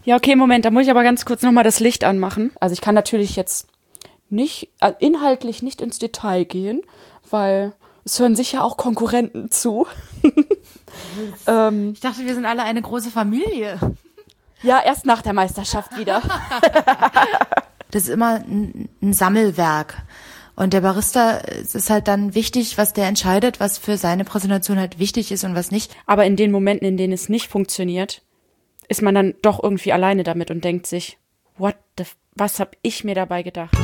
Ja, okay, Moment, da muss ich aber ganz kurz nochmal das Licht anmachen. Also ich kann natürlich jetzt nicht, inhaltlich nicht ins Detail gehen, weil es hören sicher auch Konkurrenten zu. Ich dachte, wir sind alle eine große Familie. Ja, erst nach der Meisterschaft wieder. Das ist immer ein Sammelwerk. Und der Barista, es ist halt dann wichtig, was der entscheidet, was für seine Präsentation halt wichtig ist und was nicht. Aber in den Momenten, in denen es nicht funktioniert, ist man dann doch irgendwie alleine damit und denkt sich, was hab ich mir dabei gedacht?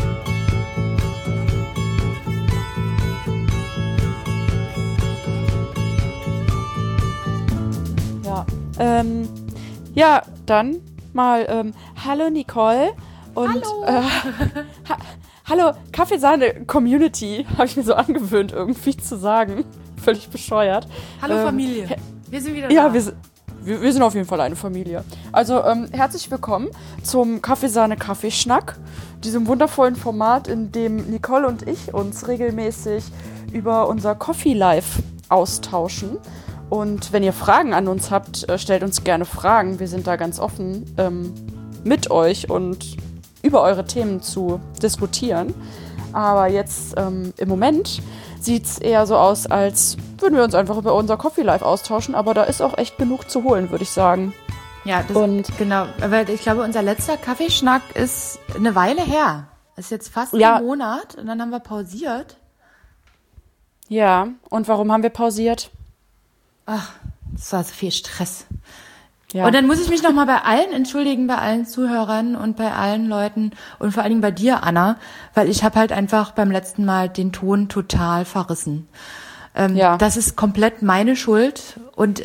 Ja, ja, dann mal hallo Nicole und Hallo, hallo Kaffeesahne-Community, habe ich mir so angewöhnt irgendwie zu sagen. Völlig bescheuert. Hallo Familie. Wir sind wieder ja, da. wir sind auf jeden Fall eine Familie. Also herzlich willkommen zum Kaffeesahne-Kaffeeschnack, diesem wundervollen Format, in dem Nicole und ich uns regelmäßig über unser Coffee Life austauschen. Und wenn ihr Fragen an uns habt, stellt uns gerne Fragen. Wir sind da ganz offen, mit euch und über eure Themen zu diskutieren. Aber jetzt im Moment sieht es eher so aus, als würden wir uns einfach über unser Coffee Life austauschen. Aber da ist auch echt genug zu holen, würde ich sagen. Ja, genau. Aber ich glaube, unser letzter Kaffeeschnack ist eine Weile her. Ist jetzt fast ein Monat und dann haben wir pausiert. Ja, und warum haben wir pausiert? Ach, das war so viel Stress. Ja. Und dann muss ich mich nochmal bei allen entschuldigen, bei allen Zuhörern und bei allen Leuten und vor allen Dingen bei dir, Anna, weil ich habe halt einfach beim letzten Mal den Ton total verrissen. Das ist komplett meine Schuld und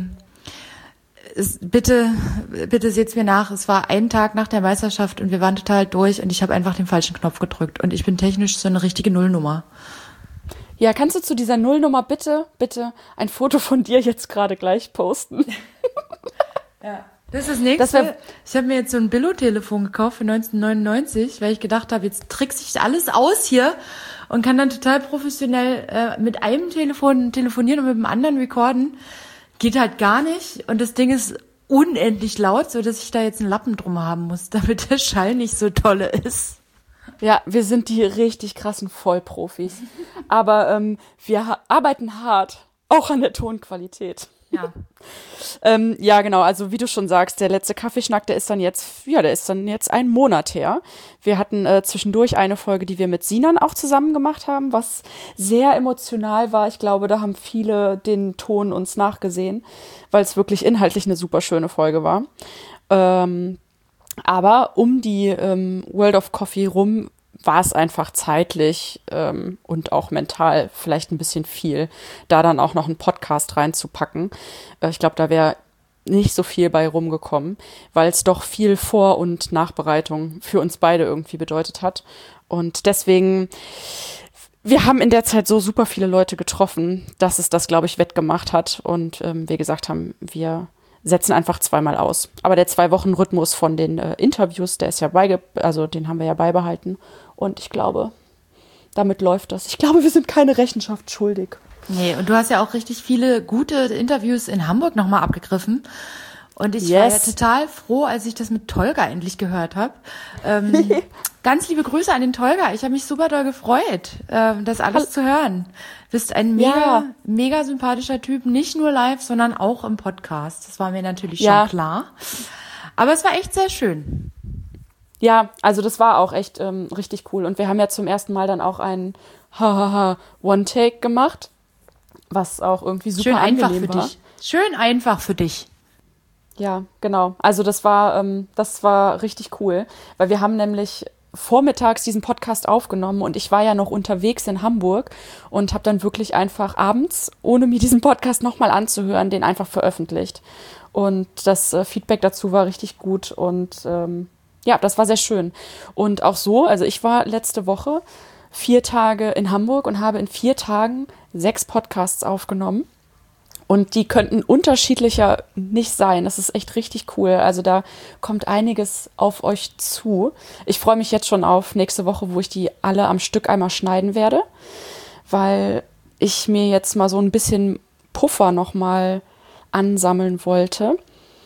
bitte seht's mir nach, es war ein Tag nach der Meisterschaft und wir waren total durch und ich habe einfach den falschen Knopf gedrückt und ich bin technisch so eine richtige Nullnummer. Ja, kannst du zu dieser Nullnummer bitte ein Foto von dir jetzt gerade gleich posten? Ja. Das ist das Nächste. Ich habe mir jetzt so ein Billo-Telefon gekauft für 1999, weil ich gedacht habe, jetzt trickse ich alles aus hier und kann dann total professionell mit einem Telefon telefonieren und mit dem anderen recorden. Geht halt gar nicht. Und das Ding ist unendlich laut, so dass ich da jetzt einen Lappen drum haben muss, damit der Schall nicht so tolle ist. Ja, wir sind die richtig krassen Vollprofis. Aber wir arbeiten hart, auch an der Tonqualität. Ja. Ja, genau. Also wie du schon sagst, der letzte Kaffeeschnack, der ist dann jetzt ein Monat her. Wir hatten zwischendurch eine Folge, die wir mit Sinan auch zusammen gemacht haben, was sehr emotional war. Ich glaube, da haben viele den Ton uns nachgesehen, weil es wirklich inhaltlich eine super schöne Folge war. Aber um die World of Coffee rum war es einfach zeitlich und auch mental vielleicht ein bisschen viel, da dann auch noch einen Podcast reinzupacken. Ich glaube, da wäre nicht so viel bei rumgekommen, weil es doch viel Vor- und Nachbereitung für uns beide irgendwie bedeutet hat. Und deswegen, wir haben in der Zeit so super viele Leute getroffen, dass es das, glaube ich, wettgemacht hat. Und wir gesagt haben, wir setzen einfach zweimal aus. Aber der 2-Wochen-Rhythmus von den Interviews, der ist ja den haben wir ja beibehalten. Und ich glaube, damit läuft das. Ich glaube, wir sind keine Rechenschaft schuldig. Nee, und du hast ja auch richtig viele gute Interviews in Hamburg nochmal abgegriffen. Und ich war ja total froh, als ich das mit Tolga endlich gehört habe. Ganz liebe Grüße an den Tolga. Ich habe mich super doll gefreut, das alles zu hören. Bist ein mega sympathischer Typ, nicht nur live, sondern auch im Podcast. Das war mir natürlich schon klar. Aber es war echt sehr schön. Ja, also das war auch echt richtig cool. Und wir haben ja zum ersten Mal dann auch einen One-Take gemacht, was auch irgendwie super angenehm war. Schön einfach für dich. Ja, genau. Also das war richtig cool, weil wir haben nämlich vormittags diesen Podcast aufgenommen und ich war ja noch unterwegs in Hamburg und habe dann wirklich einfach abends, ohne mir diesen Podcast nochmal anzuhören, den einfach veröffentlicht. Und das Feedback dazu war richtig gut und das war sehr schön. Und auch so, also ich war letzte Woche 4 Tage in Hamburg und habe in 4 Tagen 6 Podcasts aufgenommen. Und die könnten unterschiedlicher nicht sein. Das ist echt richtig cool. Also da kommt einiges auf euch zu. Ich freue mich jetzt schon auf nächste Woche, wo ich die alle am Stück einmal schneiden werde, weil ich mir jetzt mal so ein bisschen Puffer nochmal ansammeln wollte,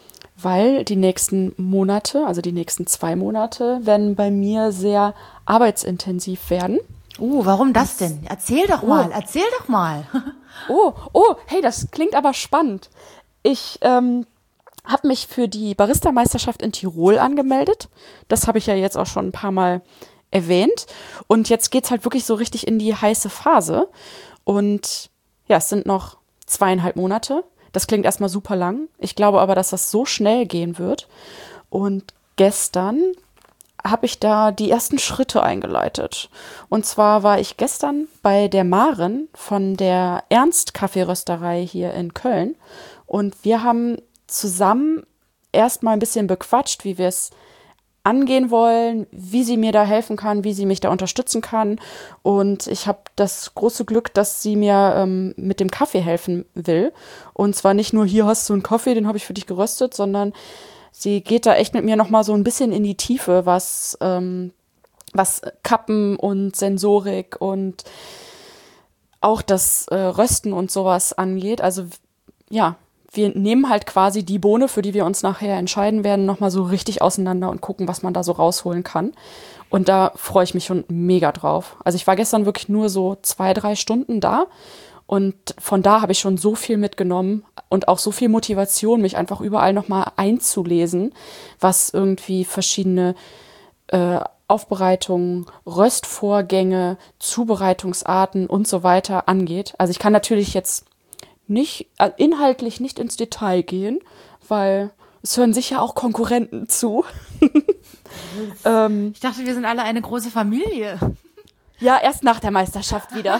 weil die nächsten Monate, also die nächsten 2 Monate, werden bei mir sehr arbeitsintensiv werden. Warum das denn? Erzähl doch mal. Hey, das klingt aber spannend. Ich habe mich für die Barista-Meisterschaft in Tirol angemeldet. Das habe ich ja jetzt auch schon ein paar Mal erwähnt. Und jetzt geht's halt wirklich so richtig in die heiße Phase. Und ja, es sind noch 2,5 Monate. Das klingt erstmal super lang. Ich glaube aber, dass das so schnell gehen wird. Und gestern habe ich da die ersten Schritte eingeleitet. Und zwar war ich gestern bei der Maren von der Ernst-Kaffeerösterei hier in Köln. Und wir haben zusammen erstmal ein bisschen bequatscht, wie wir es angehen wollen, wie sie mir da helfen kann, wie sie mich da unterstützen kann. Und ich habe das große Glück, dass sie mir mit dem Kaffee helfen will. Und zwar nicht nur, hier hast du einen Kaffee, den habe ich für dich geröstet, sondern sie geht da echt mit mir nochmal so ein bisschen in die Tiefe, was Kappen und Sensorik und auch das Rösten und sowas angeht. Also ja, wir nehmen halt quasi die Bohne, für die wir uns nachher entscheiden werden, nochmal so richtig auseinander und gucken, was man da so rausholen kann. Und da freue ich mich schon mega drauf. Also ich war gestern wirklich nur so 2-3 Stunden da und von da habe ich schon so viel mitgenommen und auch so viel Motivation, mich einfach überall nochmal einzulesen, was irgendwie verschiedene Aufbereitungen, Röstvorgänge, Zubereitungsarten und so weiter angeht. Also ich kann natürlich jetzt inhaltlich nicht ins Detail gehen, weil es hören sicher auch Konkurrenten zu. Ich dachte, wir sind alle eine große Familie. Ja, erst nach der Meisterschaft wieder.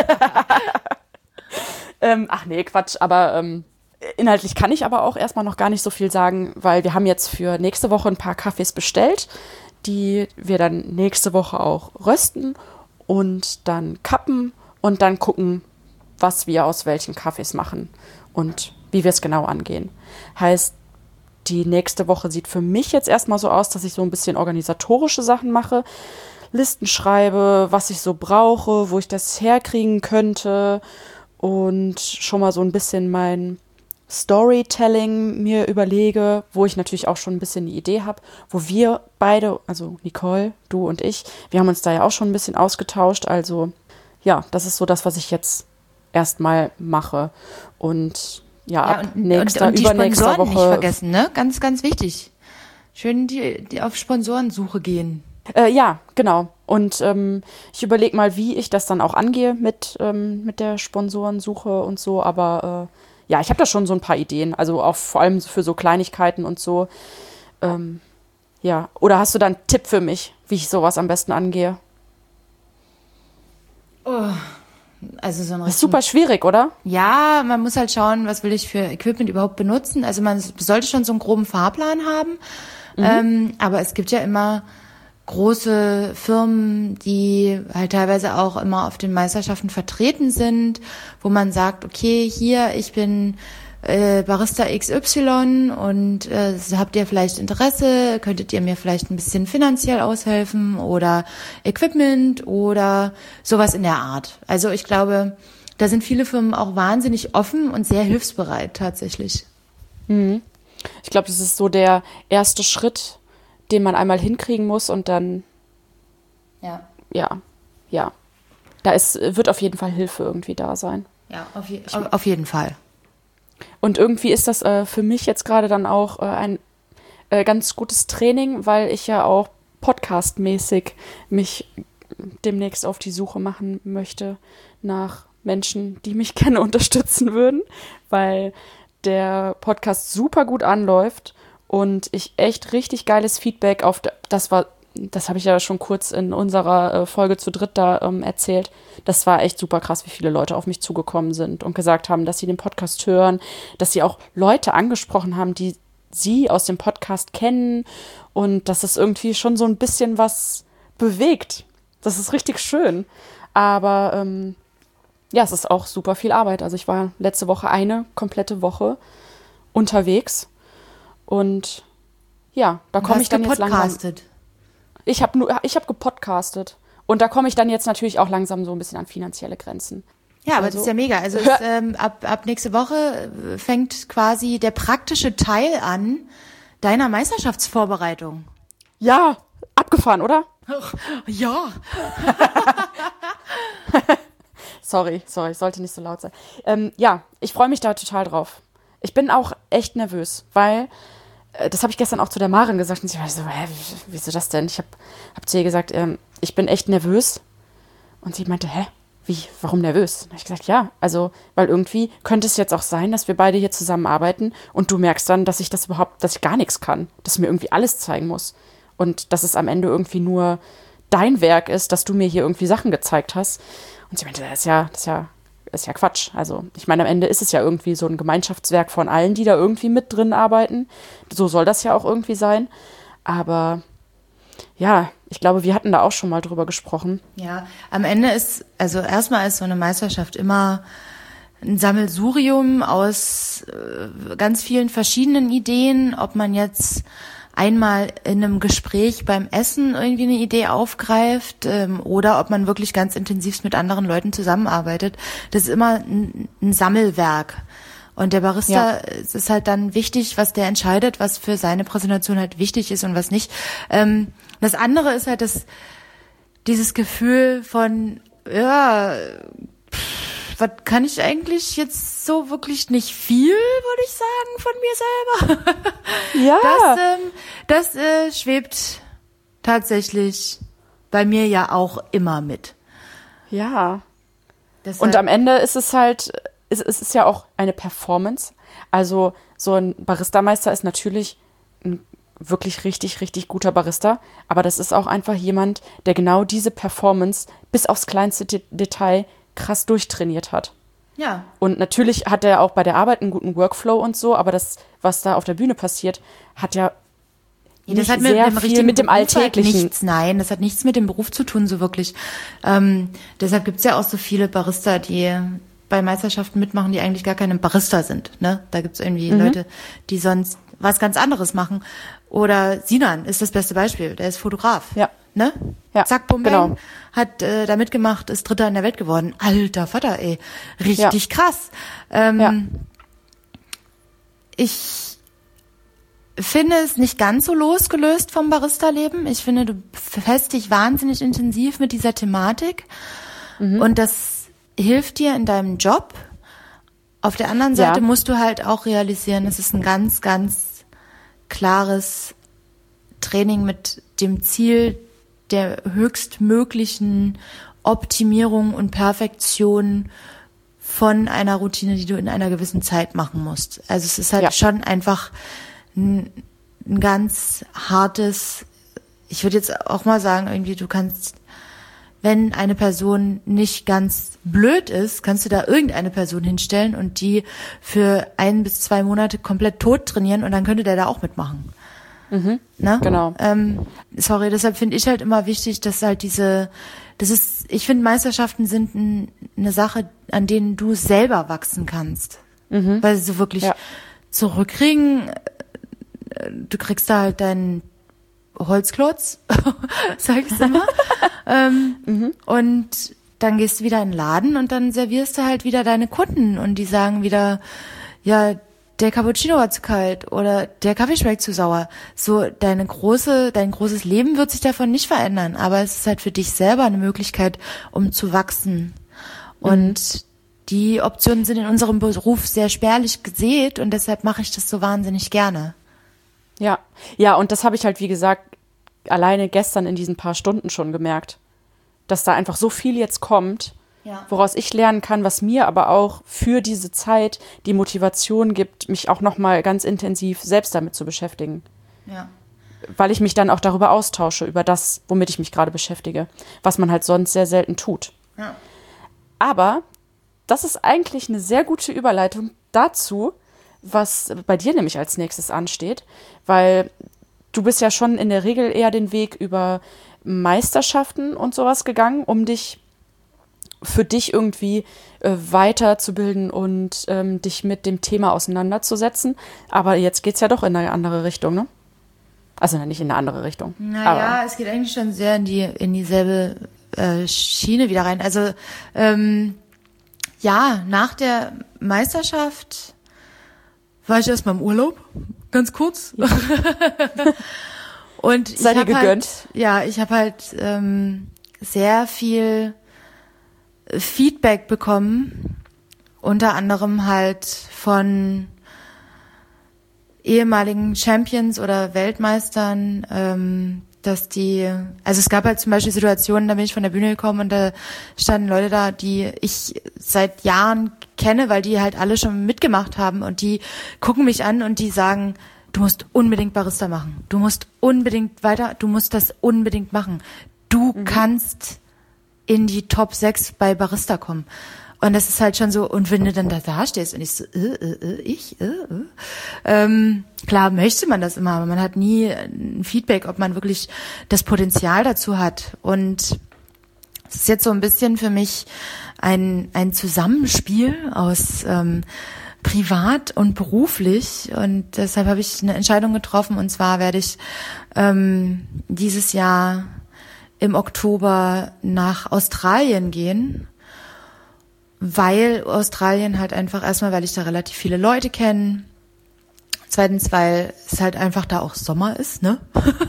Ach nee, Quatsch, aber inhaltlich kann ich aber auch erstmal noch gar nicht so viel sagen, weil wir haben jetzt für nächste Woche ein paar Kaffees bestellt, die wir dann nächste Woche auch rösten und dann kappen und dann gucken, was wir aus welchen Kaffees machen und wie wir es genau angehen. Heißt, die nächste Woche sieht für mich jetzt erstmal so aus, dass ich so ein bisschen organisatorische Sachen mache, Listen schreibe, was ich so brauche, wo ich das herkriegen könnte und schon mal so ein bisschen mein Storytelling mir überlege, wo ich natürlich auch schon ein bisschen eine Idee habe, wo wir beide, also Nicole, du und ich, wir haben uns da ja auch schon ein bisschen ausgetauscht. Also ja, das ist so das, was ich jetzt erstmal mache. Und ja, ab nächster, und die übernächster Sponsoren Woche. nicht vergessen, ne? Ganz, ganz wichtig. Schön die auf Sponsorensuche gehen. Ja, genau. Und ich überlege mal, wie ich das dann auch angehe mit der Sponsorensuche und so. Aber ja, ich habe da schon so ein paar Ideen. Also auch vor allem für so Kleinigkeiten und so. Ja, oder hast du da einen Tipp für mich, wie ich sowas am besten angehe? Also so ein Das ist super schwierig, oder? Ja, man muss halt schauen, was will ich für Equipment überhaupt benutzen. Also man sollte schon so einen groben Fahrplan haben. Aber es gibt ja immer große Firmen, die halt teilweise auch immer auf den Meisterschaften vertreten sind, wo man sagt, okay, hier, ich bin Barista XY und habt ihr vielleicht Interesse, könntet ihr mir vielleicht ein bisschen finanziell aushelfen oder Equipment oder sowas in der Art. Also ich glaube, da sind viele Firmen auch wahnsinnig offen und sehr hilfsbereit tatsächlich. Ich glaube, das ist so der erste Schritt, den man einmal hinkriegen muss und dann ja. Da wird auf jeden Fall Hilfe irgendwie da sein. Ja, auf jeden Fall. Und irgendwie ist das für mich jetzt gerade dann auch ein ganz gutes Training, weil ich ja auch podcastmäßig mich demnächst auf die Suche machen möchte nach Menschen, die mich gerne unterstützen würden, weil der Podcast super gut anläuft und ich echt richtig geiles Feedback das habe ich ja schon kurz in unserer Folge zu dritt da erzählt. Das war echt super krass, wie viele Leute auf mich zugekommen sind und gesagt haben, dass sie den Podcast hören, dass sie auch Leute angesprochen haben, die sie aus dem Podcast kennen und dass es irgendwie schon so ein bisschen was bewegt. Das ist richtig schön. Aber ja, es ist auch super viel Arbeit. Also ich war letzte Woche eine komplette Woche unterwegs und ja, da komme ich dann jetzt langsam. Ich habe gepodcastet. Und da komme ich dann jetzt natürlich auch langsam so ein bisschen an finanzielle Grenzen. Ja, aber das ist ja mega. Also ab nächste Woche fängt quasi der praktische Teil an deiner Meisterschaftsvorbereitung. Ja, abgefahren, oder? Ja. Sorry, sollte nicht so laut sein. Ja, ich freue mich da total drauf. Ich bin auch echt nervös, weil, das habe ich gestern auch zu der Maren gesagt, und sie war so, wieso das denn? Ich hab zu ihr gesagt, ich bin echt nervös. Und sie meinte, warum nervös? Und habe ich gesagt, ja, also, weil irgendwie könnte es jetzt auch sein, dass wir beide hier zusammenarbeiten und du merkst dann, dass ich gar nichts kann, dass ich mir irgendwie alles zeigen muss und dass es am Ende irgendwie nur dein Werk ist, dass du mir hier irgendwie Sachen gezeigt hast. Und sie meinte, das ist ja Quatsch. Also, ich meine, am Ende ist es ja irgendwie so ein Gemeinschaftswerk von allen, die da irgendwie mit drin arbeiten. So soll das ja auch irgendwie sein. Aber ja, ich glaube, wir hatten da auch schon mal drüber gesprochen. Ja, am Ende erstmal ist so eine Meisterschaft immer ein Sammelsurium aus ganz vielen verschiedenen Ideen, ob man jetzt einmal in einem Gespräch beim Essen irgendwie eine Idee aufgreift oder ob man wirklich ganz intensiv mit anderen Leuten zusammenarbeitet. Das ist immer ein Sammelwerk. Und der Barista ist halt dann wichtig, was der entscheidet, was für seine Präsentation halt wichtig ist und was nicht. Das andere ist halt dieses Gefühl von, was kann ich eigentlich jetzt so wirklich nicht viel, würde ich sagen, von mir selber. Ja. Das schwebt tatsächlich bei mir ja auch immer mit. Ja. Und am Ende ist es halt, es ist ja auch eine Performance. Also so ein Baristameister ist natürlich ein wirklich richtig, richtig guter Barista, aber das ist auch einfach jemand, der genau diese Performance bis aufs kleinste Detail krass durchtrainiert hat. Ja. Und natürlich hat er auch bei der Arbeit einen guten Workflow und so, aber das, was da auf der Bühne passiert, hat ja das hat mit dem Alltäglichen nichts. Nein, das hat nichts mit dem Beruf zu tun, so wirklich. Deshalb gibt's ja auch so viele Barista, die bei Meisterschaften mitmachen, die eigentlich gar keine Barista sind. Ne? Da gibt's irgendwie Leute, die sonst was ganz anderes machen. Oder Sinan ist das beste Beispiel. Der ist Fotograf. Ja. Ne? Ja, zack, bum, bang, genau. Hat da mitgemacht, ist Dritter in der Welt geworden. Alter Vater, ey. Richtig krass. Ich finde es nicht ganz so losgelöst vom Barista-Leben. Ich finde, du befasst dich wahnsinnig intensiv mit dieser Thematik. Und das hilft dir in deinem Job. Auf der anderen Seite musst du halt auch realisieren, es ist ein ganz, ganz klares Training mit dem Ziel der höchstmöglichen Optimierung und Perfektion von einer Routine, die du in einer gewissen Zeit machen musst. Also es ist halt schon einfach ein ganz hartes, ich würde jetzt auch mal sagen, irgendwie du kannst, wenn eine Person nicht ganz blöd ist, kannst du da irgendeine Person hinstellen und die für 1 bis 2 Monate komplett tot trainieren und dann könnte der da auch mitmachen. Ne? Genau. Deshalb finde ich halt immer wichtig, dass halt ich finde Meisterschaften sind eine Sache, an denen du selber wachsen kannst. Weil sie so wirklich zurückkriegen, du kriegst da halt deinen Holzklotz, sag ich immer. Und dann gehst du wieder in den Laden und dann servierst du halt wieder deine Kunden und die sagen wieder, ja, der Cappuccino war zu kalt oder der Kaffee schmeckt zu sauer. So, dein großes Leben wird sich davon nicht verändern, aber es ist halt für dich selber eine Möglichkeit, um zu wachsen. Und die Optionen sind in unserem Beruf sehr spärlich gesät und deshalb mache ich das so wahnsinnig gerne. Ja, und das habe ich halt, wie gesagt, alleine gestern in diesen paar Stunden schon gemerkt, dass da einfach so viel jetzt kommt, woraus ich lernen kann, was mir aber auch für diese Zeit die Motivation gibt, mich auch nochmal ganz intensiv selbst damit zu beschäftigen. Ja. Weil ich mich dann auch darüber austausche, über das, womit ich mich gerade beschäftige, was man halt sonst sehr selten tut. Ja. Aber das ist eigentlich eine sehr gute Überleitung dazu, was bei dir nämlich als nächstes ansteht, weil du bist ja schon in der Regel eher den Weg über Meisterschaften und sowas gegangen, um dich für dich irgendwie weiterzubilden und dich mit dem Thema auseinanderzusetzen. Aber jetzt geht's ja doch in eine andere Richtung, ne? Also nicht in eine andere Richtung. Naja, es geht eigentlich schon sehr in dieselbe Schiene wieder rein. Also Ja, nach der Meisterschaft war ich erstmal im Urlaub, ganz kurz. Ja. Und sei dir gegönnt. Ich habe halt sehr viel Feedback bekommen, unter anderem halt von ehemaligen Champions oder Weltmeistern, dass also es gab halt zum Beispiel Situationen, da bin ich von der Bühne gekommen und da standen Leute da, die ich seit Jahren kenne, weil die halt alle schon mitgemacht haben und die gucken mich an und die sagen, du musst unbedingt Barista machen, du musst unbedingt weiter, du musst das unbedingt machen. Du kannst in die Top 6 bei Barista kommen. Und das ist halt schon so, und wenn du dann da stehst und ich so, klar möchte man das immer, aber man hat nie ein Feedback, ob man wirklich das Potenzial dazu hat. Und es ist jetzt so ein bisschen für mich ein Zusammenspiel aus privat und beruflich, und deshalb habe ich eine Entscheidung getroffen, und zwar werde ich dieses Jahr im Oktober nach Australien gehen, weil Australien halt einfach erstmal, weil ich da relativ viele Leute kenne, zweitens, weil es halt einfach da auch Sommer ist, ne?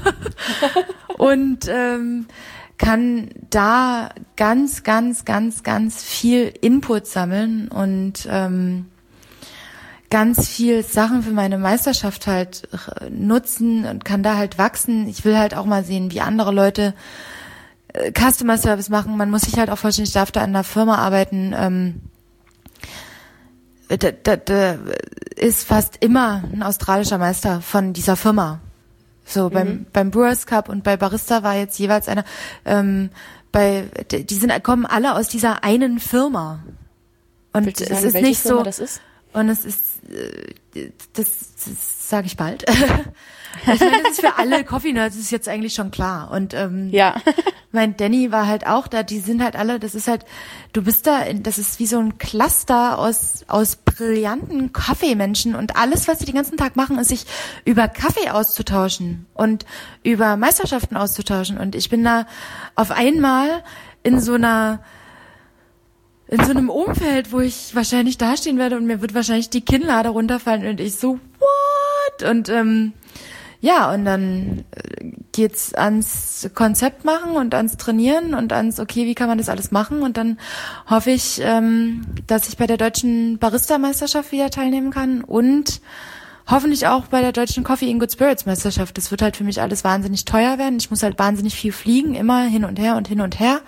Und kann da ganz, ganz, ganz, ganz viel Input sammeln und ganz viel Sachen für meine Meisterschaft halt nutzen und kann da halt wachsen. Ich will halt auch mal sehen, wie andere Leute Customer Service machen. Man muss sich halt auch vorstellen, ich darf da in einer Firma arbeiten. Da ist fast immer ein australischer Meister von dieser Firma. So beim Brewers Cup und bei Barista war jetzt jeweils einer. Kommen alle aus dieser einen Firma. Und willst du sagen, es ist welche nicht Firma so. Das ist? Und es ist, das sage ich bald. Ich meine, das ist für alle Coffee-Nerds, ist jetzt eigentlich schon klar. Und ja. mein Danny war halt auch da, die sind halt alle, das ist halt, du bist da, das ist wie so ein Cluster aus brillanten Kaffeemenschen, und alles, was sie den ganzen Tag machen, ist sich über Kaffee auszutauschen und über Meisterschaften auszutauschen. Und ich bin da auf einmal in so einem Umfeld, wo ich wahrscheinlich dastehen werde und mir wird wahrscheinlich die Kinnlade runterfallen und ich so, what? Und und dann geht's ans Konzept machen und ans Trainieren und ans, okay, wie kann man das alles machen? Und dann hoffe ich, dass ich bei der deutschen Barista-Meisterschaft wieder teilnehmen kann und hoffentlich auch bei der deutschen Coffee in Good Spirits Meisterschaft. Das wird halt für mich alles wahnsinnig teuer werden. Ich muss halt wahnsinnig viel fliegen, immer hin und her und hin und her.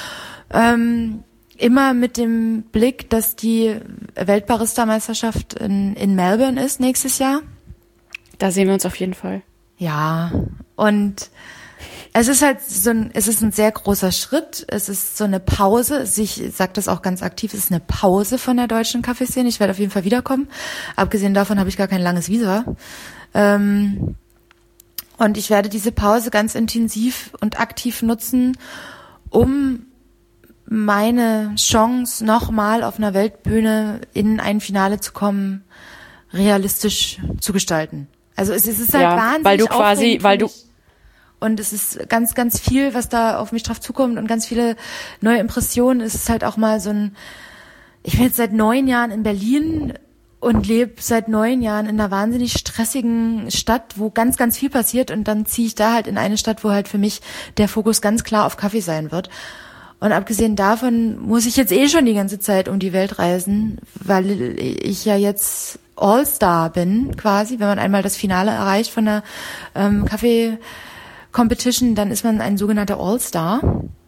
Immer mit dem Blick, dass die Weltbarista-Meisterschaft in Melbourne ist nächstes Jahr. Da sehen wir uns auf jeden Fall. Ja, und es ist halt es ist ein sehr großer Schritt. Es ist so eine Pause. Ich sage das auch ganz aktiv, es ist eine Pause von der deutschen Kaffeeszene. Ich werde auf jeden Fall wiederkommen. Abgesehen davon habe ich gar kein langes Visa. Und ich werde diese Pause ganz intensiv und aktiv nutzen, um meine Chance, nochmal auf einer Weltbühne in ein Finale zu kommen, realistisch zu gestalten. Also es ist halt wahnsinnig und es ist ganz, ganz viel, was da auf mich drauf zukommt und ganz viele neue Impressionen. Es ist halt auch mal ich bin jetzt seit 9 Jahren in Berlin und lebe seit 9 Jahren in einer wahnsinnig stressigen Stadt, wo ganz, ganz viel passiert, und dann ziehe ich da halt in eine Stadt, wo halt für mich der Fokus ganz klar auf Kaffee sein wird. Und abgesehen davon muss ich jetzt schon die ganze Zeit um die Welt reisen, weil ich ja jetzt All-Star bin, quasi. Wenn man einmal das Finale erreicht von der Kaffee-Competition, dann ist man ein sogenannter All-Star.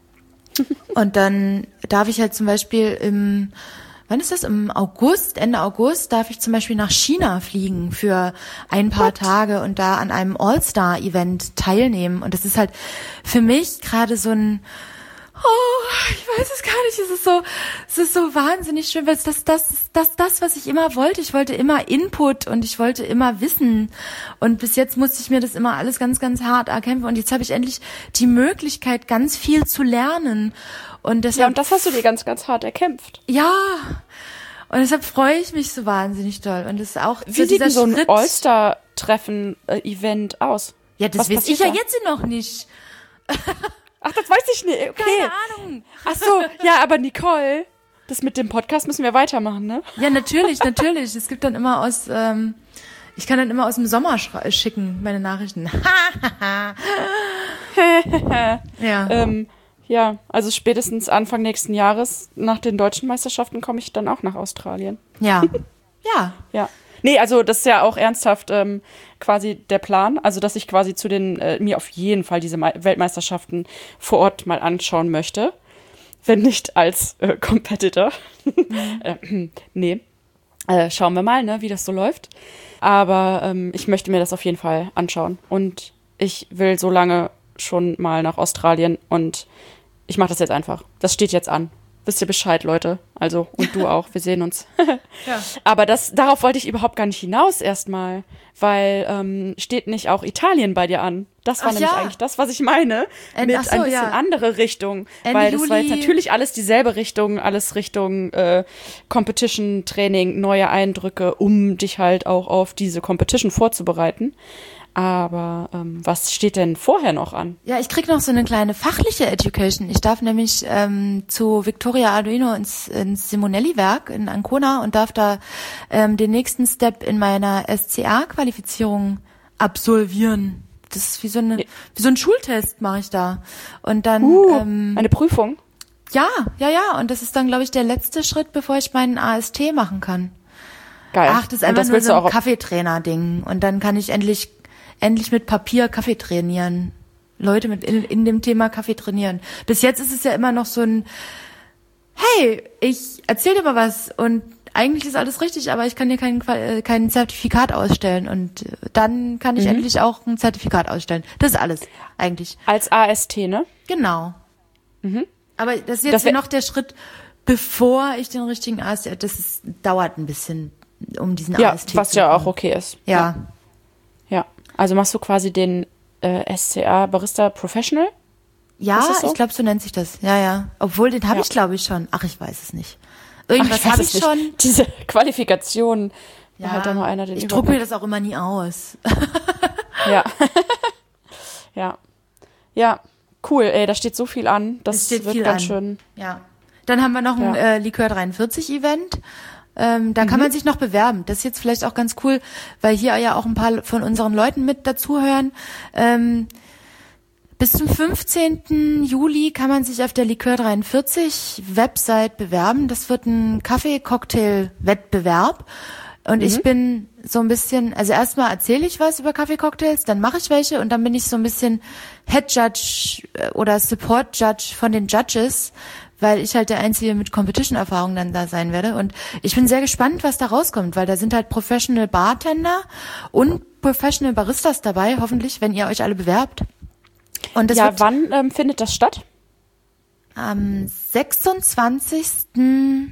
Und dann darf ich halt zum Beispiel wann ist das? Im August, Ende August, darf ich zum Beispiel nach China fliegen für ein paar Tage und da an einem All-Star-Event teilnehmen. Und das ist halt für mich gerade so ein ich weiß es gar nicht. Es ist so wahnsinnig schön, weil das, was ich immer wollte. Ich wollte immer Input und ich wollte immer Wissen. Und bis jetzt musste ich mir das immer alles ganz, ganz hart erkämpfen. Und jetzt habe ich endlich die Möglichkeit, ganz viel zu lernen. Und deshalb, und das hast du dir ganz, ganz hart erkämpft. Ja. Und deshalb freue ich mich so wahnsinnig doll. Und das ist auch wie sieht denn so ein All-Star-Treffen-Event aus? Ja, das weiß ich ja jetzt noch nicht. Ach, das weiß ich nicht. Okay. Keine Ahnung. Ach so, ja, aber Nicole, das mit dem Podcast müssen wir weitermachen, ne? Ja, natürlich. Es gibt dann immer ich kann dann immer aus dem Sommer schicken, meine Nachrichten. Ja. Ja, also spätestens Anfang nächsten Jahres nach den deutschen Meisterschaften komme ich dann auch nach Australien. Ja. Ja. Ja. Nee, also das ist ja auch ernsthaft quasi der Plan, also dass ich quasi zu mir auf jeden Fall diese Weltmeisterschaften vor Ort mal anschauen möchte, wenn nicht als Competitor. Nee, schauen wir mal, ne, wie das so läuft. Aber ich möchte mir das auf jeden Fall anschauen und ich will so lange schon mal nach Australien und ich mache das jetzt einfach. Das steht jetzt an. Wisst ihr Bescheid, Leute? Also, und du auch, wir sehen uns. Ja. Aber darauf wollte ich überhaupt gar nicht hinaus erstmal, weil steht nicht auch Italien bei dir an? Das war nämlich eigentlich das, was ich meine, mit ein bisschen andere Richtung. Weil das war jetzt natürlich alles dieselbe Richtung, alles Richtung Competition, Training, neue Eindrücke, um dich halt auch auf diese Competition vorzubereiten. Aber was steht denn vorher noch an? Ja, ich krieg noch so eine kleine fachliche Education. Ich darf nämlich zu Victoria Arduino ins Simonelli-Werk in Ancona und darf da den nächsten Step in meiner SCA-Qualifizierung absolvieren. Das ist wie so ein Schultest mache ich da. Und dann eine Prüfung? Ja. Und das ist dann, glaube ich, der letzte Schritt, bevor ich meinen AST machen kann. Geil. Ach, das ist einfach nur so ein Kaffeetrainer-Ding. Und dann kann ich endlich mit Papier Kaffee trainieren. Leute mit in dem Thema Kaffee trainieren. Bis jetzt ist es ja immer noch so ein, hey, ich erzähl dir mal was und eigentlich ist alles richtig, aber ich kann dir kein Zertifikat ausstellen und dann kann ich endlich auch ein Zertifikat ausstellen. Das ist alles eigentlich. Als AST, ne? Genau. Mhm. Aber das ist jetzt noch der Schritt, bevor ich den richtigen AST, dauert ein bisschen, um diesen AST zu was ja auch okay ist. Ja. Also machst du quasi den SCA Barista Professional? Ja, so? Ich glaube, so nennt sich das. Ja. Obwohl, den habe ich, glaube ich, schon. Ach, ich weiß es nicht. Irgendwas habe ich schon. Diese Qualifikation. Ja. Halt da mal einer den ich drucke mir das auch immer nie aus. Ja. Ja, cool. Ey, da steht so viel an. Das steht wird viel ganz an. Schön. Ja. Dann haben wir noch ein Likör 43 Event. Da kann man sich noch bewerben. Das ist jetzt vielleicht auch ganz cool, weil hier ja auch ein paar von unseren Leuten mit dazuhören. Bis zum 15. Juli kann man sich auf der Likör 43 Website bewerben. Das wird ein Kaffee-Cocktail-Wettbewerb. Und ich bin so ein bisschen, also erstmal erzähle ich was über Kaffee-Cocktails, dann mache ich welche und dann bin ich so ein bisschen Head Judge oder Support Judge von den Judges, weil ich halt der Einzige mit Competition-Erfahrung dann da sein werde. Und ich bin sehr gespannt, was da rauskommt, weil da sind halt Professional Bartender und Professional Baristas dabei, hoffentlich, wenn ihr euch alle bewerbt. Und das wird wann findet das statt? Am 26.08.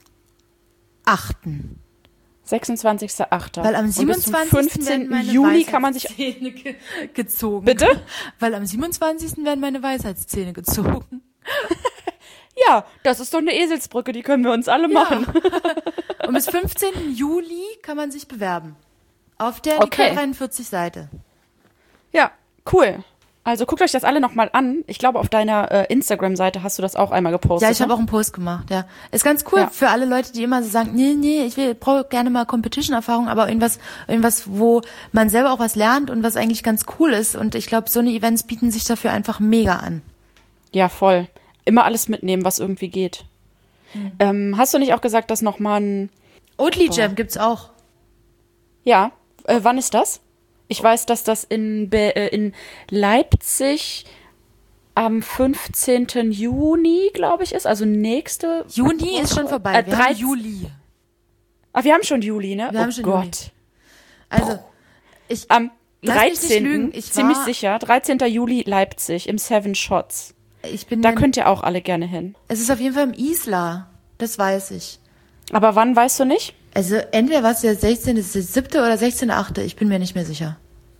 26.08. Weil am 27. 15. Juli kann man sich Zähne gezogen. Bitte? Weil am 27. werden meine Weisheitszähne gezogen. Ja, das ist doch eine Eselsbrücke, die können wir uns alle machen. Und bis 15. Juli kann man sich bewerben. Auf der Likör 43 Seite. Ja, cool. Also guckt euch das alle nochmal an. Ich glaube, auf deiner Instagram-Seite hast du das auch einmal gepostet. Ja, ich habe auch einen Post gemacht, ja. Ist ganz cool für alle Leute, die immer so sagen, nee, ich brauche gerne mal Competition-Erfahrung, aber irgendwas, wo man selber auch was lernt und was eigentlich ganz cool ist. Und ich glaube, so eine Events bieten sich dafür einfach mega an. Ja, voll. Immer alles mitnehmen, was irgendwie geht. Hast du nicht auch gesagt, dass nochmal ein Oatly Jam gibt's auch. Ja, wann ist das? Ich weiß, dass das in Leipzig am 15. Juni, glaube ich, ist. Also nächste Juni ist schon vorbei. Wir haben Juli. Ah, wir haben schon Juli, ne? Wir haben schon Gott. Juli. Also, am 13. Ziemlich sicher. 13. Juli Leipzig im Seven Shots. Da könnt ihr auch alle gerne hin. Es ist auf jeden Fall im Isla. Das weiß ich. Aber wann, weißt du nicht? Also entweder war es der 16.7. oder 16.8. Ich bin mir nicht mehr sicher.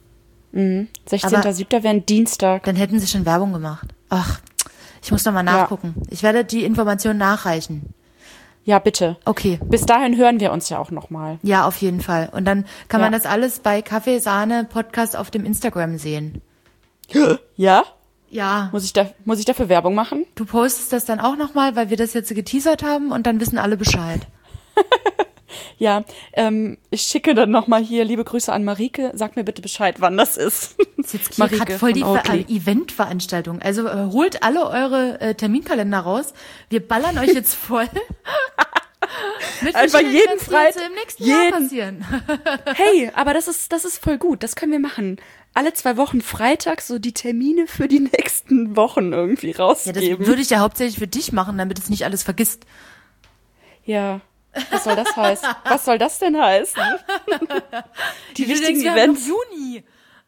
16.7. wäre ein Dienstag. Dann hätten sie schon Werbung gemacht. Ach, ich muss noch mal nachgucken. Ja. Ich werde die Informationen nachreichen. Ja, bitte. Okay. Bis dahin hören wir uns ja auch noch mal. Ja, auf jeden Fall. Und dann kann man das alles bei Kaffee Sahne Podcast auf dem Instagram sehen. Ja? Ja. Muss ich dafür Werbung machen? Du postest das dann auch nochmal, weil wir das jetzt geteasert haben und dann wissen alle Bescheid. Ja, ich schicke dann nochmal hier liebe Grüße an Marike. Sag mir bitte Bescheid, wann das ist. Das ist jetzt hier gerade voll die Eventveranstaltung. Also holt alle eure Terminkalender raus. Wir ballern euch jetzt voll. Mit einfach jeden Freitag im nächsten Jahr passieren. Hey, aber das ist voll gut. Das können wir machen. Alle 2 Wochen freitags so die Termine für die nächsten Wochen irgendwie rausgeben. Ja, das würde ich ja hauptsächlich für dich machen, damit es nicht alles vergisst. Ja. Was soll das heißen? Was soll das denn heißen? Die wichtigen Events. Juni.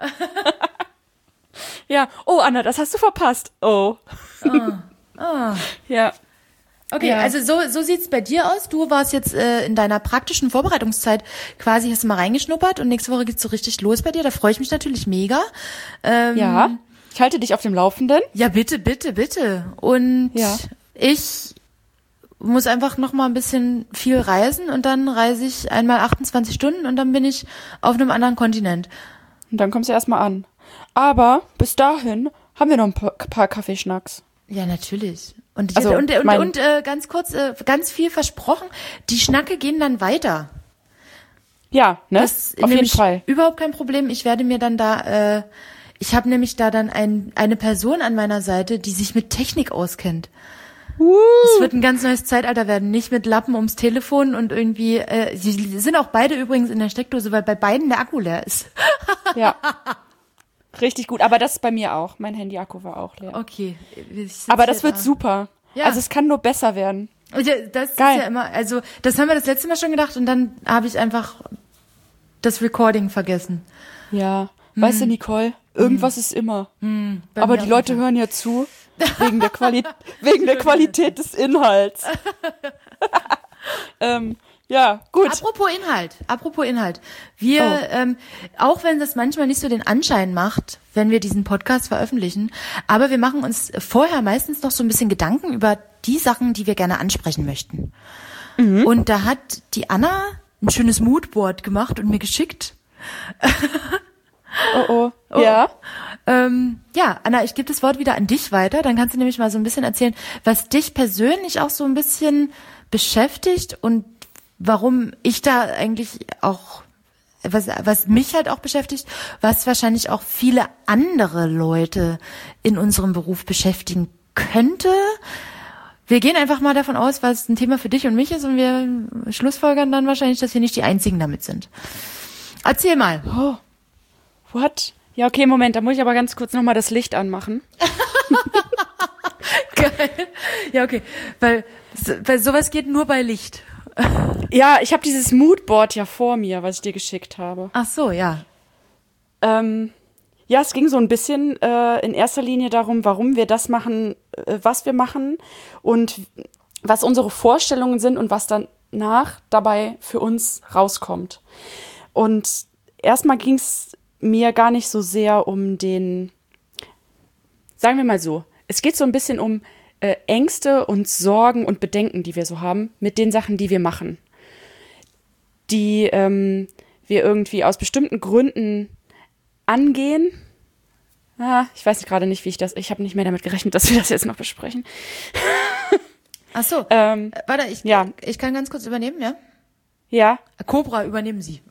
Ja. Oh, Anna, das hast du verpasst. Oh. Ja. Okay, ja. Also so sieht's bei dir aus. Du warst jetzt in deiner praktischen Vorbereitungszeit quasi, hast du mal reingeschnuppert und nächste Woche geht's so richtig los bei dir. Da freue ich mich natürlich mega. Ja, ich halte dich auf dem Laufenden. Ja, bitte, bitte, bitte. Und ich muss einfach noch mal ein bisschen viel reisen und dann reise ich einmal 28 Stunden und dann bin ich auf einem anderen Kontinent. Und dann kommst du erstmal an. Aber bis dahin haben wir noch ein paar Kaffeeschnacks. Ja, natürlich. Und ganz kurz, ganz viel versprochen, die Schnacke gehen dann weiter. Ja, ne? Das auf jeden Fall. Überhaupt kein Problem. Ich werde mir dann ich habe nämlich da dann eine Person an meiner Seite, die sich mit Technik auskennt. Es wird ein ganz neues Zeitalter werden, nicht mit Lappen ums Telefon und irgendwie, sie sind auch beide übrigens in der Steckdose, weil bei beiden der Akku leer ist. Ja. Richtig gut, aber das ist bei mir auch. Mein Handy-Akku war auch leer. Okay. Aber das wird super. Ja. Also es kann nur besser werden. Ja, das Geil. Ist ja immer, also das haben wir das letzte Mal schon gedacht und dann habe ich einfach das Recording vergessen. Ja, weißt du, Nicole, irgendwas ist immer. Aber die Leute hören ja zu. Wegen der Qualität des Inhalts. Ja, gut. Apropos Inhalt. Wir, auch wenn das manchmal nicht so den Anschein macht, wenn wir diesen Podcast veröffentlichen, aber wir machen uns vorher meistens noch so ein bisschen Gedanken über die Sachen, die wir gerne ansprechen möchten. Mhm. Und da hat die Anna ein schönes Moodboard gemacht und mir geschickt. Oh. Ja. Ja, Anna, ich gebe das Wort wieder an dich weiter. Dann kannst du nämlich mal so ein bisschen erzählen, was dich persönlich auch so ein bisschen beschäftigt und warum ich da eigentlich auch, was mich halt auch beschäftigt, was wahrscheinlich auch viele andere Leute in unserem Beruf beschäftigen könnte. Wir gehen einfach mal davon aus, was ein Thema für dich und mich ist und wir schlussfolgern dann wahrscheinlich, dass wir nicht die Einzigen damit sind. Erzähl mal. Oh. What? Ja, okay, Moment, da muss ich aber ganz kurz nochmal das Licht anmachen. Geil. Ja, okay, weil sowas geht nur bei Licht. Ja, ich habe dieses Moodboard ja vor mir, was ich dir geschickt habe. Ach so, ja. Ja, es ging so ein bisschen in erster Linie darum, warum wir das machen, was wir machen und was unsere Vorstellungen sind und was danach dabei für uns rauskommt. Und erstmal ging es mir gar nicht so sehr um sagen wir mal so, es geht so ein bisschen um Ängste und Sorgen und Bedenken, die wir so haben, mit den Sachen, die wir machen. Die wir irgendwie aus bestimmten Gründen angehen. Ich weiß gerade nicht, ich habe nicht mehr damit gerechnet, dass wir das jetzt noch besprechen. Ach so, warte, ich kann ganz kurz übernehmen, ja? Ja. Cobra, übernehmen Sie.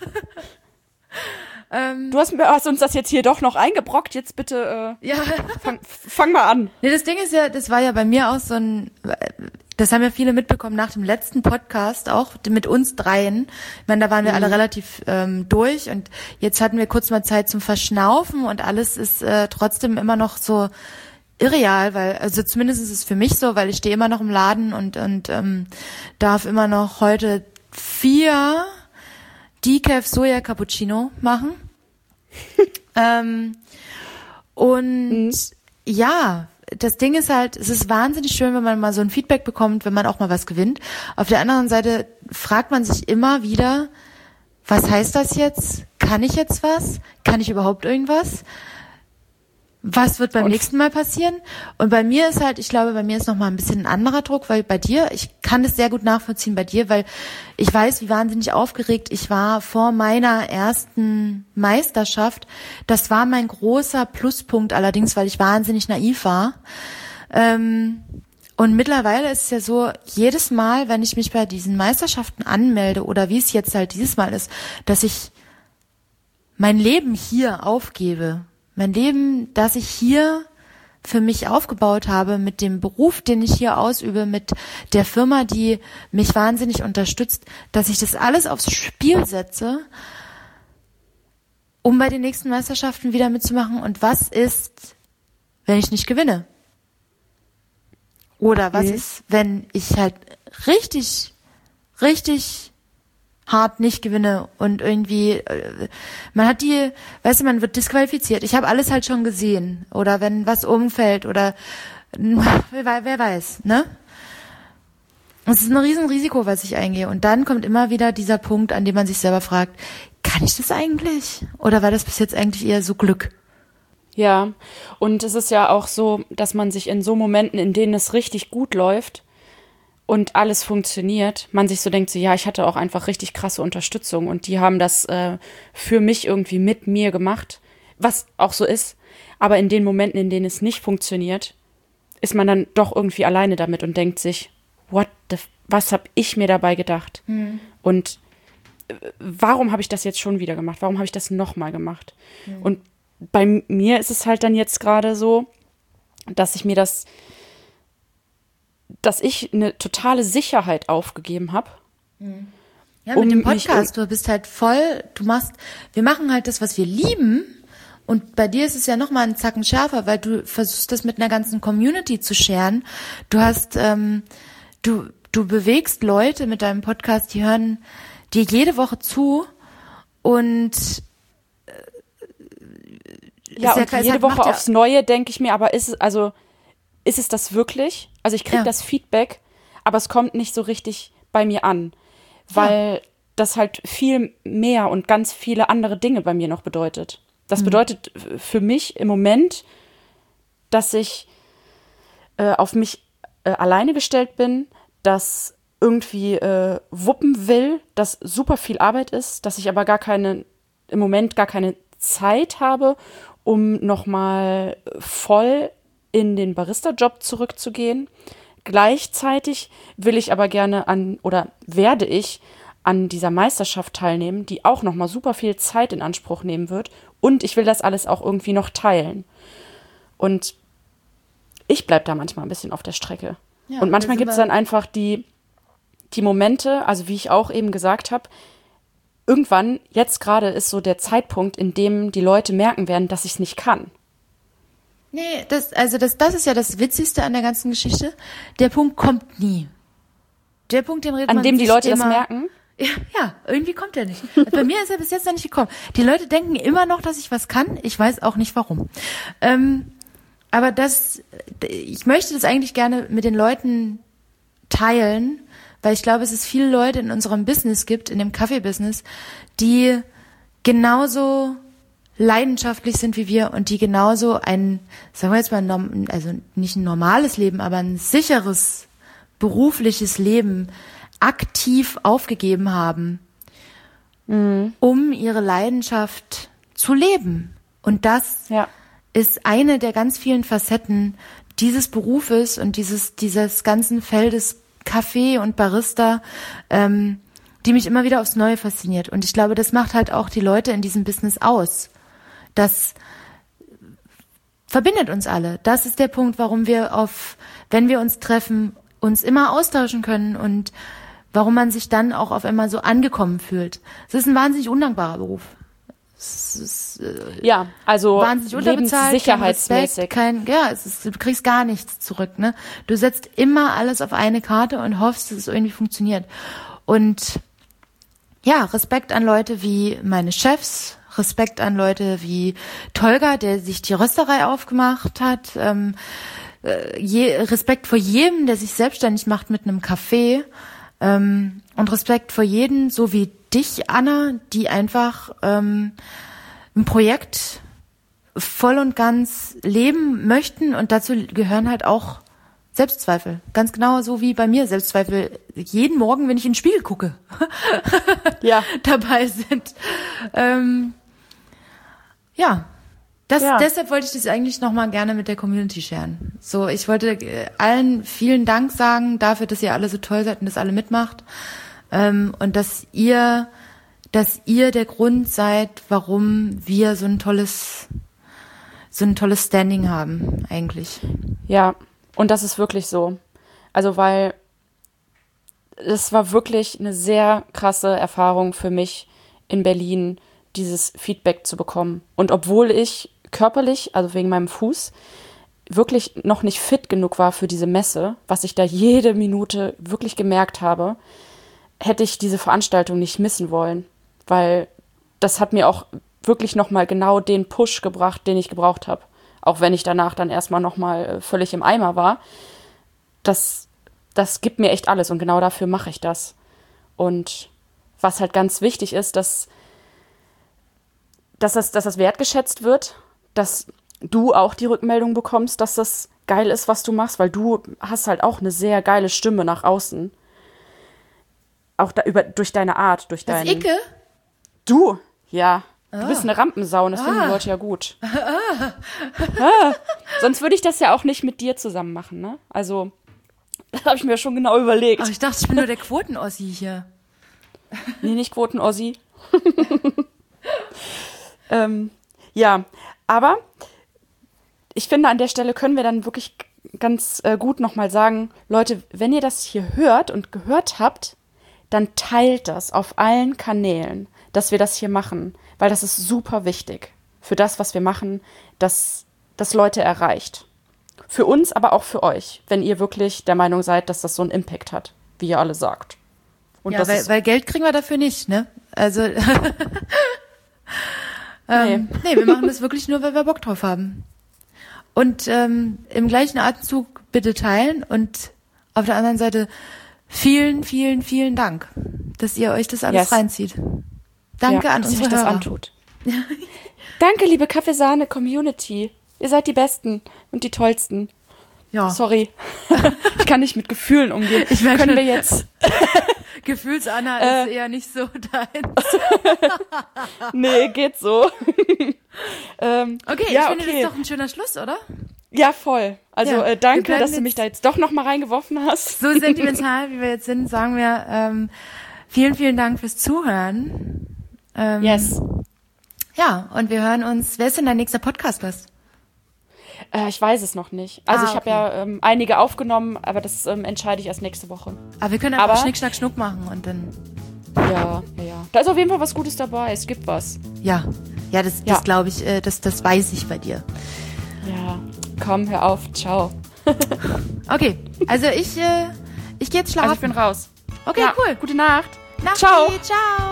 Du hast uns das jetzt hier doch noch eingebrockt, jetzt bitte fang mal an. Nee, das Ding ist ja, das war ja bei mir auch das haben ja viele mitbekommen nach dem letzten Podcast, auch mit uns dreien. Ich meine, da waren wir alle relativ durch und jetzt hatten wir kurz mal Zeit zum Verschnaufen und alles ist trotzdem immer noch so irreal, weil, also zumindest ist es für mich so, weil ich stehe immer noch im Laden und darf immer noch heute 4 Decaf Soja Cappuccino machen. Und ja, das Ding ist halt, es ist wahnsinnig schön, wenn man mal so ein Feedback bekommt, wenn man auch mal was gewinnt. Auf der anderen Seite fragt man sich immer wieder, was heißt das jetzt? Kann ich jetzt was? Kann ich überhaupt irgendwas? was wird beim nächsten Mal passieren? Und bei mir ist halt, ich glaube, bei mir ist nochmal ein bisschen ein anderer Druck, weil bei dir, ich kann das sehr gut nachvollziehen bei dir, weil ich weiß, wie wahnsinnig aufgeregt ich war vor meiner ersten Meisterschaft. Das war mein großer Pluspunkt allerdings, weil ich wahnsinnig naiv war. Und mittlerweile ist es ja so, jedes Mal, wenn ich mich bei diesen Meisterschaften anmelde oder wie es jetzt halt dieses Mal ist, dass ich mein Leben hier aufgebe, mein Leben, das ich hier für mich aufgebaut habe, mit dem Beruf, den ich hier ausübe, mit der Firma, die mich wahnsinnig unterstützt, dass ich das alles aufs Spiel setze, um bei den nächsten Meisterschaften wieder mitzumachen. Und was ist, wenn ich nicht gewinne? Oder was ist, wenn ich halt richtig, richtig hart nicht gewinne und irgendwie, man wird disqualifiziert. Ich habe alles halt schon gesehen. Oder wenn was umfällt oder wer weiß, ne? Es ist ein Riesenrisiko, was ich eingehe. Und dann kommt immer wieder dieser Punkt, an dem man sich selber fragt, kann ich das eigentlich? Oder war das bis jetzt eigentlich eher so Glück? Ja, und es ist ja auch so, dass man sich in so Momenten, in denen es richtig gut läuft und alles funktioniert, man sich so denkt, so ja, ich hatte auch einfach richtig krasse Unterstützung und die haben das für mich irgendwie mit mir gemacht, was auch so ist. Aber in den Momenten, in denen es nicht funktioniert, ist man dann doch irgendwie alleine damit und denkt sich, was habe ich mir dabei gedacht? Und warum habe ich das jetzt schon wieder gemacht? Warum habe ich das nochmal gemacht? Und bei mir ist es halt dann jetzt gerade so, dass ich eine totale Sicherheit aufgegeben habe. Ja, mit dem Podcast, du bist halt voll, wir machen halt das, was wir lieben. Und bei dir ist es ja nochmal einen Zacken schärfer, weil du versuchst, das mit einer ganzen Community zu scheren. Du hast, du bewegst Leute mit deinem Podcast, die hören dir jede Woche zu und ja, und jede Woche aufs Neue denke ich mir, aber ist es das wirklich? Also ich kriege das Feedback, aber es kommt nicht so richtig bei mir an, weil das halt viel mehr und ganz viele andere Dinge bei mir noch bedeutet. Das bedeutet für mich im Moment, dass ich auf mich alleine gestellt bin, dass irgendwie wuppen will, dass super viel Arbeit ist, dass ich aber im Moment gar keine Zeit habe, um nochmal voll in den Barista-Job zurückzugehen. Gleichzeitig will ich aber gerne werde ich an dieser Meisterschaft teilnehmen, die auch nochmal super viel Zeit in Anspruch nehmen wird. Und ich will das alles auch irgendwie noch teilen. Und ich bleibe da manchmal ein bisschen auf der Strecke. Ja, und manchmal gibt es dann einfach die Momente, also wie ich auch eben gesagt habe, irgendwann, jetzt gerade ist so der Zeitpunkt, in dem die Leute merken werden, dass ich es nicht kann. Nee, das ist ja das Witzigste an der ganzen Geschichte. Der Punkt kommt nie. Der Punkt, an dem die Leute das merken? Ja, irgendwie kommt er nicht. Bei mir ist er bis jetzt noch nicht gekommen. Die Leute denken immer noch, dass ich was kann. Ich weiß auch nicht warum. Aber ich möchte das eigentlich gerne mit den Leuten teilen, weil ich glaube, es viele Leute in unserem Business gibt, in dem Kaffee-Business, die genauso leidenschaftlich sind wie wir und die genauso sagen wir jetzt mal, also nicht ein normales Leben, aber ein sicheres berufliches Leben aktiv aufgegeben haben, um ihre Leidenschaft zu leben. Und das ist eine der ganz vielen Facetten dieses Berufes und dieses ganzen Feldes Kaffee und Barista, die mich immer wieder aufs Neue fasziniert. Und ich glaube, das macht halt auch die Leute in diesem Business aus. Das verbindet uns alle. Das ist der Punkt, warum wir wenn wir uns treffen, uns immer austauschen können und warum man sich dann auch auf einmal so angekommen fühlt. Es ist ein wahnsinnig undankbarer Beruf. Es ist, also wahnsinnig unterbezahlt, lebenssicherheitsmäßig. Du kriegst gar nichts zurück, ne? Du setzt immer alles auf eine Karte und hoffst, dass es irgendwie funktioniert. Und ja, Respekt an Leute wie meine Chefs, Respekt an Leute wie Tolga, der sich die Rösterei aufgemacht hat, Respekt vor jedem, der sich selbstständig macht mit einem Café, und Respekt vor jedem, so wie dich, Anna, die einfach ein Projekt voll und ganz leben möchten. Und dazu gehören halt auch Selbstzweifel. Ganz genau so wie bei mir Selbstzweifel jeden Morgen, wenn ich in den Spiegel gucke, dabei sind. Deshalb wollte ich das eigentlich nochmal gerne mit der Community sharen. So, ich wollte allen vielen Dank sagen dafür, dass ihr alle so toll seid und das alle mitmacht. Und dass ihr der Grund seid, warum wir so ein tolles Standing haben, eigentlich. Ja, und das ist wirklich so. Also, weil es war wirklich eine sehr krasse Erfahrung für mich in Berlin, dieses Feedback zu bekommen. Und obwohl ich körperlich, also wegen meinem Fuß, wirklich noch nicht fit genug war für diese Messe, was ich da jede Minute wirklich gemerkt habe, hätte ich diese Veranstaltung nicht missen wollen, weil das hat mir auch wirklich nochmal genau den Push gebracht, den ich gebraucht habe. Auch wenn ich danach dann erstmal nochmal völlig im Eimer war. Das gibt mir echt alles und genau dafür mache ich das. Und was halt ganz wichtig ist, dass das wertgeschätzt wird, dass du auch die Rückmeldung bekommst, dass das geil ist, was du machst, weil du hast halt auch eine sehr geile Stimme nach außen. Auch durch deine Art, durch deine... Das Icke? Du, ja. Du bist eine Rampensau und das finden die Leute ja gut. Sonst würde ich das ja auch nicht mit dir zusammen machen, ne? Also, das habe ich mir schon genau überlegt. Ach, ich dachte, ich bin nur der Quoten-Ossi hier. Nee, nicht Quoten-Ossi. Ja, aber ich finde, an der Stelle können wir dann wirklich ganz gut nochmal sagen, Leute, wenn ihr das hier hört und gehört habt, dann teilt das auf allen Kanälen, dass wir das hier machen, weil das ist super wichtig für das, was wir machen, dass das Leute erreicht. Für uns, aber auch für euch, wenn ihr wirklich der Meinung seid, dass das so einen Impact hat, wie ihr alle sagt. Und ja, weil Geld kriegen wir dafür nicht, ne? Also nee, wir machen das wirklich nur, weil wir Bock drauf haben. Und im gleichen Atemzug bitte teilen und auf der anderen Seite vielen, vielen, vielen Dank, dass ihr euch das alles reinzieht. Danke an unsere Hörer. Dass ihr euch das antut. Danke, liebe Kaffeesahne-Community. Ihr seid die Besten und die Tollsten. Ja. Sorry. Ich kann nicht mit Gefühlen umgehen. Können wir jetzt... Gefühlsanna ist eher nicht so deins. Nee, geht so. Okay, ich finde, das ist doch ein schöner Schluss, oder? Ja, voll. Also danke, dass du mich da jetzt doch noch mal reingeworfen hast. So sentimental, wie wir jetzt sind, sagen wir vielen, vielen Dank fürs Zuhören. Yes. Ja, und wir hören uns. Wer ist denn dein nächster Podcast-Gast? Ich weiß es noch nicht. Also ich habe ja einige aufgenommen, aber das entscheide ich erst nächste Woche. Aber wir können einfach Schnick, Schnack, Schnuck machen und dann... Ja. Da ist auf jeden Fall was Gutes dabei. Es gibt was. Ja, das glaube ich, das weiß ich bei dir. Ja, komm, hör auf. Ciao. Okay, also ich gehe jetzt schlafen. Also ich bin raus. Okay, ja, cool. Gute Nacht. Ciao. Ciao.